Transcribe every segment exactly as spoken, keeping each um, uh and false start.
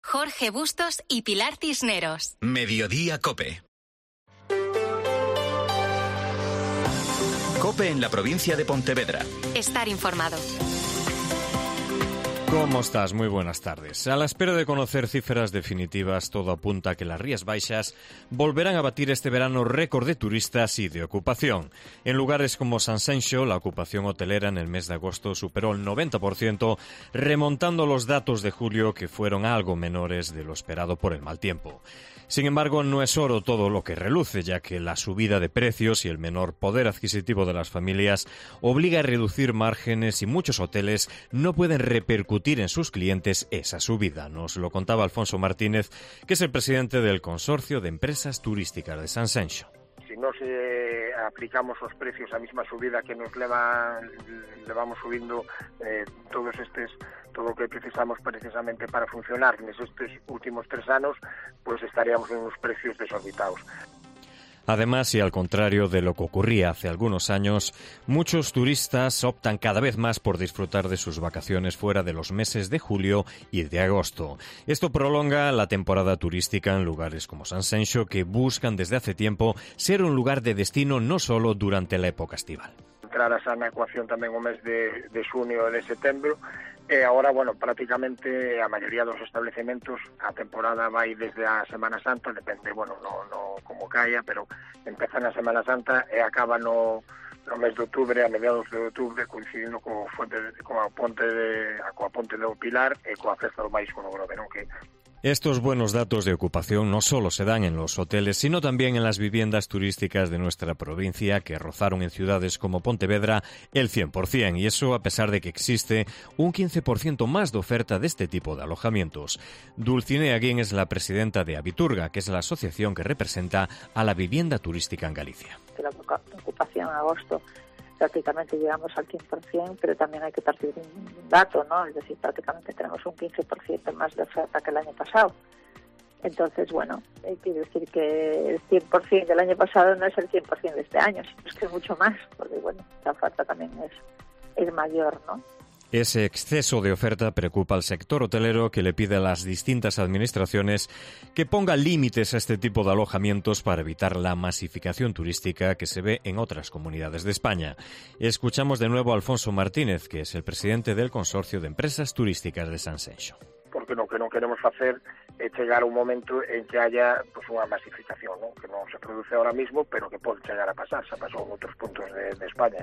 Jorge Bustos y Pilar Cisneros. Mediodía Cope. Cope en la provincia de Pontevedra. Estar informado. ¿Cómo estás? Muy buenas tardes. A la espera de conocer cifras definitivas, todo apunta a que las Rías Baixas volverán a batir este verano récord de turistas y de ocupación. En lugares como Sanxenxo, la ocupación hotelera en el mes de agosto superó el noventa por ciento, remontando los datos de julio, que fueron algo menores de lo esperado por el mal tiempo. Sin embargo, no es oro todo lo que reluce, ya que la subida de precios y el menor poder adquisitivo de las familias obliga a reducir márgenes y muchos hoteles no pueden repercutir en sus clientes esa subida. Nos lo contaba Alfonso Martínez, que es el presidente del Consorcio de Empresas Turísticas de Sanxenxo. Si no se aplicamos os precios a mesma subida que nos leva levamos subindo eh, todos estes todo o que precisamos precisamente para funcionar nestes últimos tres anos, pues estaríamos en unos precios desorbitados. Además, y al contrario de lo que ocurría hace algunos años, muchos turistas optan cada vez más por disfrutar de sus vacaciones fuera de los meses de julio y de agosto. Esto prolonga la temporada turística en lugares como Sanxenxo, que buscan desde hace tiempo ser un lugar de destino no solo durante la época estival. Entrar a na ecuación tamén o mes de, de xunio e de setembro, e agora, bueno, prácticamente a maioría dos establecementos a temporada vai desde a Semana Santa, depende, bueno, no, no como caia, pero empeza na Semana Santa e acaba no, no mes de outubro, a mediados de outubro, coincidindo co fuente de, coa ponte de coa ponte do Pilar e coa festa do Maíz, no verón, que Estos buenos datos de ocupación no solo se dan en los hoteles, sino también en las viviendas turísticas de nuestra provincia, que rozaron en ciudades como Pontevedra el cien por ciento, y eso a pesar de que existe un quince por ciento más de oferta de este tipo de alojamientos. Dulcinea Guín es la presidenta de Habiturga, que es la asociación que representa a la vivienda turística en Galicia. La ocupación en agosto prácticamente llegamos al cien por ciento, pero también hay que partir de un dato, ¿no? Es decir, prácticamente tenemos un quince por ciento más de oferta que el año pasado. Entonces, bueno, eh, quiere decir que el cien por ciento del año pasado no es el cien por ciento de este año, sino es que es mucho más, porque, bueno, la oferta también es, es mayor, ¿no? Ese exceso de oferta preocupa al sector hotelero, que le pide a las distintas administraciones que pongan límites a este tipo de alojamientos para evitar la masificación turística que se ve en otras comunidades de España. Escuchamos de nuevo a Alfonso Martínez, que es el presidente del Consorcio de Empresas Turísticas de Sanxenxo. Porque lo que non queremos facer é chegar a un momento en que haya pues, unha masificación, ¿no? Que non se produce ahora mismo, pero que pode chegar a pasar, se pasou en outros puntos de, de España.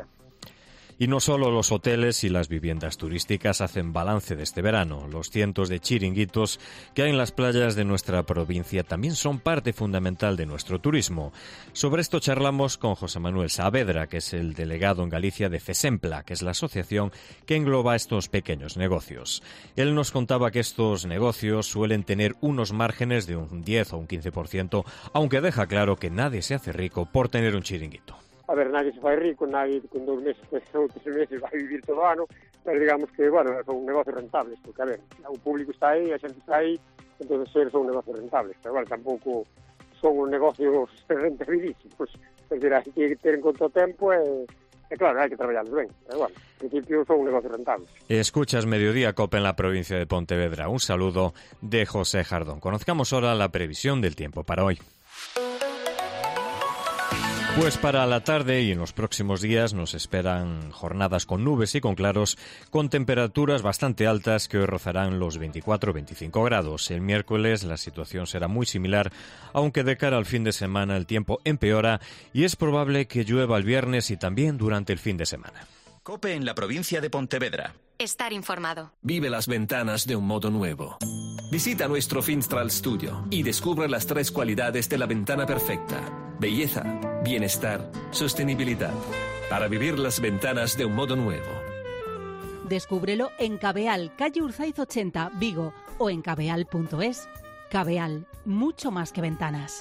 Y no solo los hoteles y las viviendas turísticas hacen balance de este verano. Los cientos de chiringuitos que hay en las playas de nuestra provincia también son parte fundamental de nuestro turismo. Sobre esto charlamos con José Manuel Saavedra, que es el delegado en Galicia de FESEMPLA, que es la asociación que engloba estos pequeños negocios. Él nos contaba que estos negocios suelen tener unos márgenes de un diez o un quince por ciento, aunque deja claro que nadie se hace rico por tener un chiringuito. A ver, nadie se fai rico, nadie con dos meses, pues, ou tres meses vai vivir todo o ano, pero digamos que, bueno, son negocios rentables, porque, a ver, o público está aí, a xente está aí, entonces son negocios rentables, pero, bueno, tampouco son os negocios rentabilísimos, es decir, hai que ter en conta o tempo e, e claro, hai que traballarlos ben, pero, bueno, en principio son negocios rentables. Escuchas Mediodía Cope en la provincia de Pontevedra. Un saludo de José Jardón. Conozcamos ahora la previsión del tiempo para hoy. Pues para la tarde y en los próximos días nos esperan jornadas con nubes y con claros, con temperaturas bastante altas que hoy rozarán los veinticuatro a veinticinco grados. El miércoles la situación será muy similar, aunque de cara al fin de semana el tiempo empeora y es probable que llueva el viernes y también durante el fin de semana. Cope en la provincia de Pontevedra. Estar informado. Vive las ventanas de un modo nuevo. Visita nuestro Finstral Studio y descubre las tres cualidades de la ventana perfecta: belleza, bienestar, sostenibilidad. Para vivir las ventanas de un modo nuevo. Descúbrelo en Cabeal, calle Urzaiz ochenta, Vigo, o en cabeal punto es. Cabeal, mucho más que ventanas.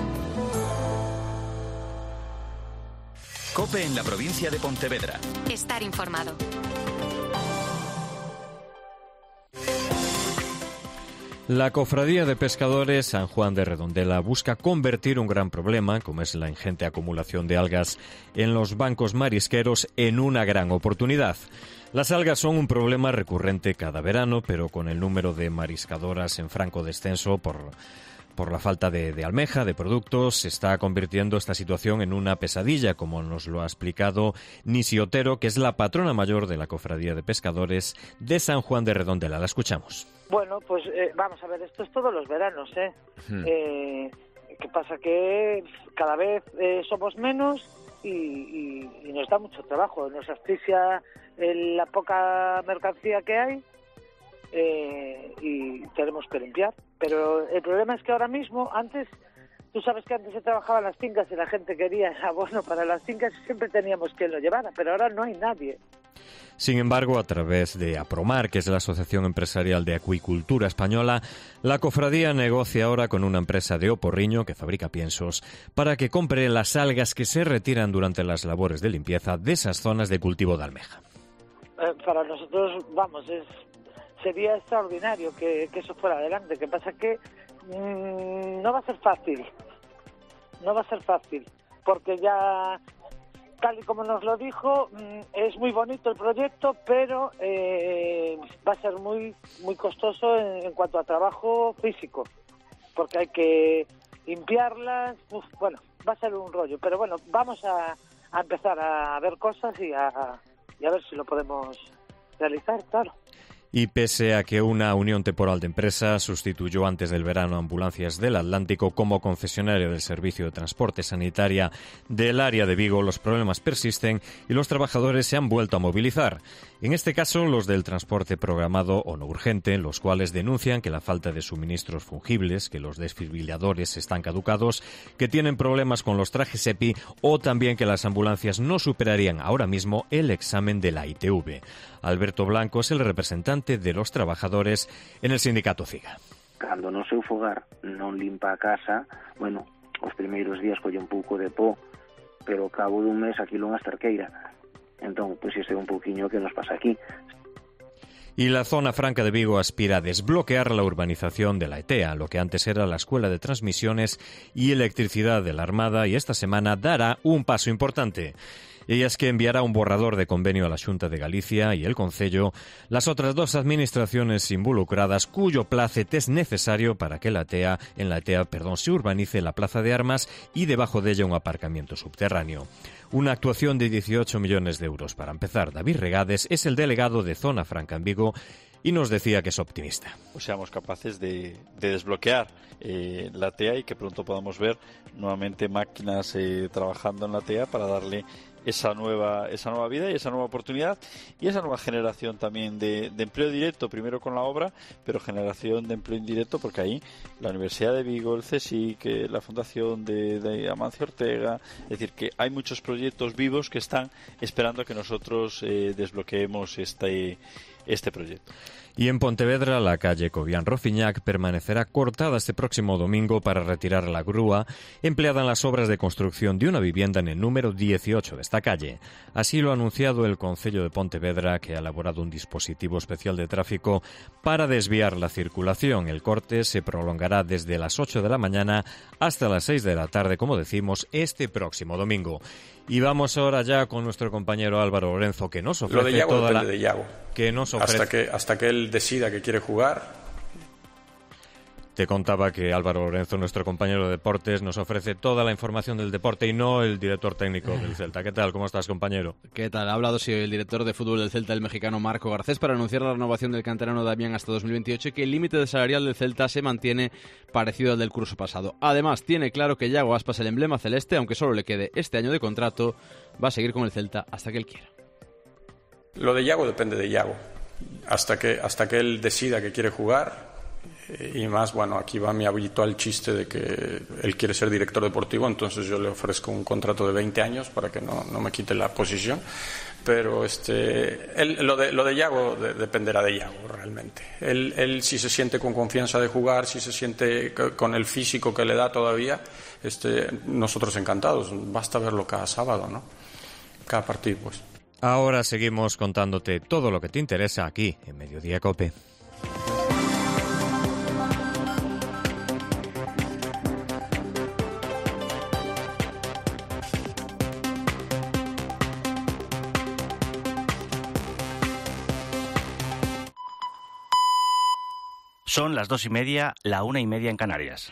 Cope en la provincia de Pontevedra. Estar informado. La Cofradía de Pescadores San Juan de Redondela busca convertir un gran problema, como es la ingente acumulación de algas en los bancos marisqueros, en una gran oportunidad. Las algas son un problema recurrente cada verano, pero con el número de mariscadoras en franco descenso por, por la falta de, de almeja, de productos, se está convirtiendo esta situación en una pesadilla, como nos lo ha explicado Nisi Otero, que es la patrona mayor de la Cofradía de Pescadores de San Juan de Redondela. La escuchamos. Bueno, pues eh, vamos a ver, esto es todos los veranos, ¿eh? Hmm. eh ¿Qué pasa? Que cada vez eh, somos menos y, y, y nos da mucho trabajo. Nos asfixia eh, la poca mercancía que hay eh, y tenemos que limpiar. Pero el problema es que ahora mismo, antes, tú sabes que antes se trabajaban las fincas y la gente quería abono para las fincas y siempre teníamos quien lo llevara, pero ahora no hay nadie. Sin embargo, a través de APROMAR, que es la Asociación Empresarial de Acuicultura Española, la cofradía negocia ahora con una empresa de Oporriño que fabrica piensos para que compre las algas que se retiran durante las labores de limpieza de esas zonas de cultivo de almeja. Eh, para nosotros, vamos, es, sería extraordinario que, que eso fuera adelante. Que pasa que mmm, no va a ser fácil, no va a ser fácil, porque ya... Tal y como nos lo dijo, es muy bonito el proyecto, pero eh, va a ser muy muy costoso en, en cuanto a trabajo físico, porque hay que limpiarlas. Uf, bueno, va a ser un rollo, pero bueno, vamos a, a empezar a ver cosas y a, y a ver si lo podemos realizar, claro. Y pese a que una unión temporal de empresas sustituyó antes del verano Ambulancias del Atlántico como concesionario del servicio de transporte sanitaria del área de Vigo, los problemas persisten y los trabajadores se han vuelto a movilizar. En este caso, los del transporte programado o no urgente, los cuales denuncian que la falta de suministros fungibles, que los desfibriladores están caducados, que tienen problemas con los trajes EPI o también que las ambulancias no superarían ahora mismo el examen de la I T V. Alberto Blanco es el representante de los trabajadores en el sindicato CIGA. Cando no seu fogar non limpa a casa, bueno, os primeiros días colle un pouco de pó, pero ao cabo dun mes aquilo unha esterqueira. Entón, pois pues, este é un pouquiño que nos pasa aquí. Y la zona franca de Vigo aspira a desbloquear la urbanización de la E T E A, lo que antes era la Escuela de Transmisiones y Electricidad de la Armada, y esta semana dará un paso importante. Y es que enviará un borrador de convenio a la Xunta de Galicia y el Concello, las otras dos administraciones involucradas, cuyo plácet es necesario para que la E T E A, en la E T E A perdón, se urbanice la Plaza de Armas y debajo de ella un aparcamiento subterráneo. Una actuación de dieciocho millones de euros para empezar. David Regades es el delegado de Zona Franca en Vigo y nos decía que es optimista. O seamos capaces de, de desbloquear eh, la T E A y que pronto podamos ver nuevamente máquinas eh, trabajando en la T E A para darle esa nueva esa nueva vida y esa nueva oportunidad y esa nueva generación también de, de empleo directo, primero con la obra, pero generación de empleo indirecto, porque ahí la Universidad de Vigo, el CSIC, la Fundación de, de Amancio Ortega, es decir, que hay muchos proyectos vivos que están esperando a que nosotros eh, desbloqueemos este este proyecto. Y en Pontevedra, la calle Cobián-Rofiñac permanecerá cortada este próximo domingo para retirar la grúa empleada en las obras de construcción de una vivienda en el número dieciocho de esta calle. Así lo ha anunciado el Concello de Pontevedra, que ha elaborado un dispositivo especial de tráfico para desviar la circulación. El corte se prolongará desde las ocho de la mañana hasta las seis de la tarde, como decimos, este próximo domingo. Y vamos ahora ya con nuestro compañero Álvaro Lorenzo, que nos ofrece Lo de Yago toda depende la... de Yago. Que nos ofrece... hasta que hasta que él decida que quiere jugar. Te contaba que Álvaro Lorenzo, nuestro compañero de deportes, nos ofrece toda la información del deporte y no el director técnico del Celta. ¿Qué tal? ¿Cómo estás, compañero? ¿Qué tal? Ha hablado sí, el director de fútbol del Celta, el mexicano Marco Garcés, para anunciar la renovación del canterano Damián hasta dos mil veintiocho y que el límite salarial del Celta se mantiene parecido al del curso pasado. Además, tiene claro que Yago Aspas, el emblema celeste, aunque solo le quede este año de contrato, va a seguir con el Celta hasta que él quiera. Lo de Yago depende de Yago. Hasta que, hasta que él decida que quiere jugar. Y más, bueno, aquí va mi habitual chiste de que él quiere ser director deportivo, entonces yo le ofrezco un contrato de veinte años para que no, no me quite la posición. Pero este, él, lo de lo de Yago de, dependerá de Yago realmente. Él, él si se siente con confianza de jugar, si se siente con el físico que le da todavía, este, nosotros encantados. Basta verlo cada sábado, ¿no? Cada partido, pues. Ahora seguimos contándote todo lo que te interesa aquí en Mediodía COPE. Son las dos y media, la una y media en Canarias.